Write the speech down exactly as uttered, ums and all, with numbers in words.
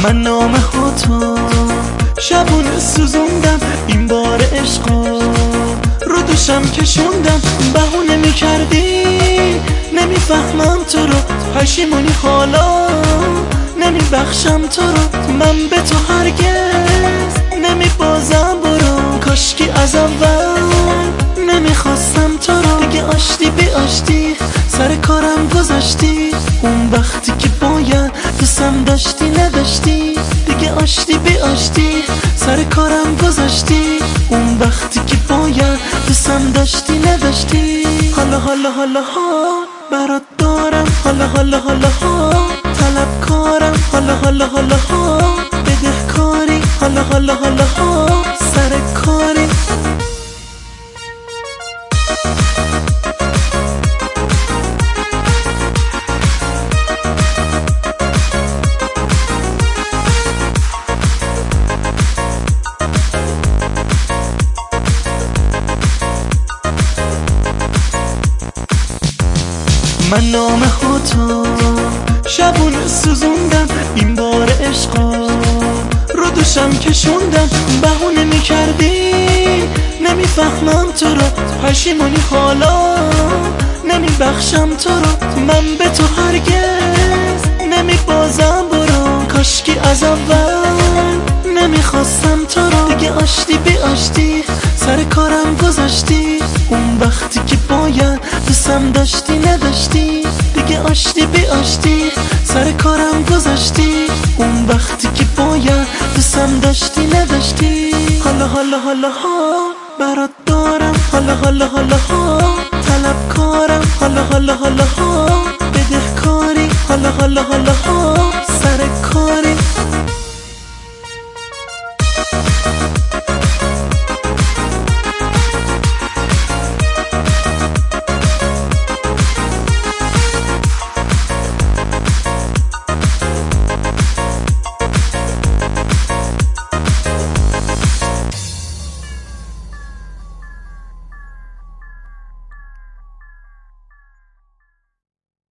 من نامه ها تو شبونه سوزوندم، این بار عشقا رو دوشم کشوندم. بهونه میکردی نمیفهمم تو رو، پشیمونی حالا نمیبخشم تو رو. من به تو هرگز نمیبازم، برو کاشکی از اول نمیخواستم تو رو. دیگه آشتی بی آشتی سر کارم گذاشتی، اون وقتی که باید دوستم داشتی نداشتی. دیگه آشتی بی آشتی سر کارم گذاشتی، اون وقتی که باید دوستم داشتی نداشتی. حالا حالا حالا ها برات دارم، حالا حالا حالا ها طلبکارم، حالا حالا حالا ها بدهکاری، حالا حالا حالا ها سر کاری. من نامه ها تو شبونه سوزوندم، این بار عشقا رو دوشم کشوندم. بهونه میکردی نمیفهمم تو رو، پشیمونی حالا نمیبخشم تو رو. من به تو هرگز نمیبازم، برو کاشکی از اول نمیخواستم تو رو. دیگه آشتی بی آشتی سر کارم گذاشتی، اون وقتی که باید دوستم داشتی نداشتی. دیگه آشتی بی آشتی سر کارم گذاشتی، اون وقتی که باید دوستم داشتی نداشتی. حالا حالا حالا ها برات دارم، حالا حالا حالا ها طلبکارم، حالا حالا حالا ها بدهکاری، حالا حالا حالا ها